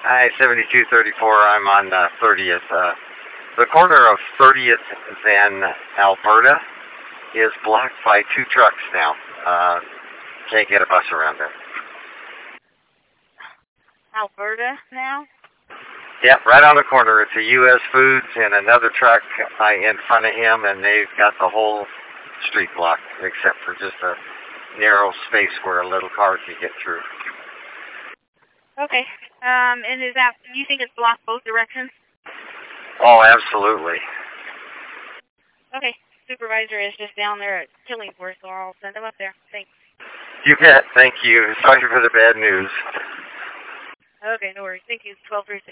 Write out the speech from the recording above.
Hi, 7234. I'm on 30th. The corner of 30th and Alberta is blocked by two trucks now. Can't get a bus around there. Alberta now? Yeah, right on the corner. It's a U.S. Foods and another truck in front of him, and they've got the whole street blocked except for just a narrow space where a little car can get through. Okay. And is that, you think it's blocked both directions? Oh, absolutely. Okay. Supervisor is just down there at Killingworth, so I'll send him up there. Thanks. You bet. Thank you. Sorry for the bad news. Okay, no worries. Thank you. 1236.